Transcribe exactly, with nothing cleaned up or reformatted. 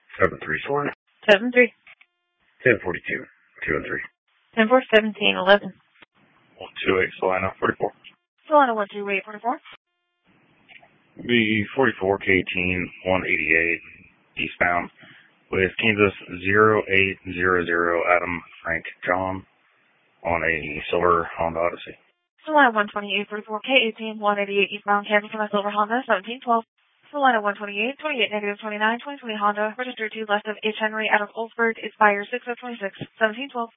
seven three four. seven three. ten forty-two. two and three. ten four seventeen eleven. one two eight, Solana forty-four. Solana one two eight forty-four. B forty-four K eighteen one eighty-eight eastbound with Kansas zero eight zero zero Adam Frank John on a silver Honda Odyssey. Solana one twenty-eight forty-four K eighteen one eighty-eight eastbound Kansas on a silver Honda seventeen twelve. Solana one twenty-eight twenty-eight negative twenty-nine twenty twenty Honda registered to left of H. Henry out of Oldsburg. Expires six of twenty-six seventeen twelve.